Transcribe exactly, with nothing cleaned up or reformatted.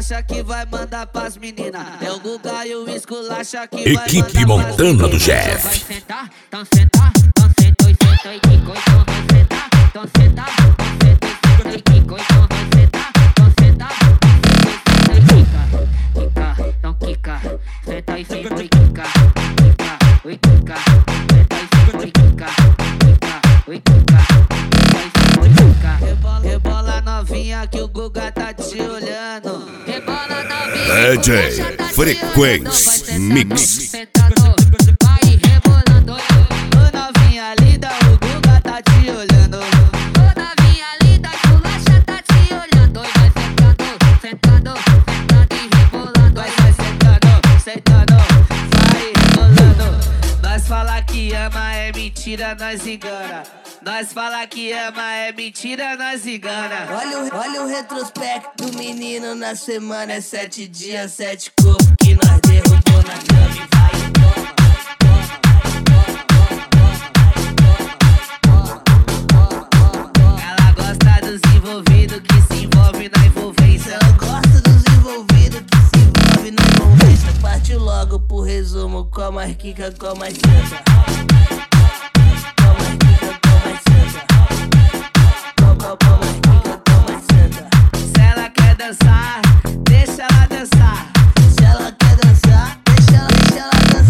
esculacha que vai mandar pras meninas. É o Guga e o esculacha que Equipe vai mandar pras Montana do meninas. Jeff. Vai sentar, então senta, então senta e senta e quico. Então vai sentar, então senta, então senta e senta e quico. Então vai sentar, então senta, então senta e quica. Quica, então quica, senta e senta e quica. Quica, oi quica, senta e senta e quica. Quica, oi quica, senta e senta e quica. Rebola, rebola novinha que o Guga tá te olhando. Rebola novinha, D J Frequência Mix. sentado, vai rebolando. Ô novinha linda, o Guga tá te olhando. Ô novinha linda, esculacha tá te olhando. E vai sentando, sentando, sentando e rebolando. Vai, vai sentando, sentando, vai rebolando. Nós fala que ama é mentira, nós engana. Nós fala que ama é mentira, nós engana. Olha o, olha o retrospecto do menino na semana. É sete dias, sete corpos que nós derrubou na cama e vai e toma, toma, toma, toma. Ela gosta dos envolvidos que se envolve na envolvência. Ela gosta dos envolvidos que se envolve na envolvência. Partiu logo pro resumo com a marquica, com a senta.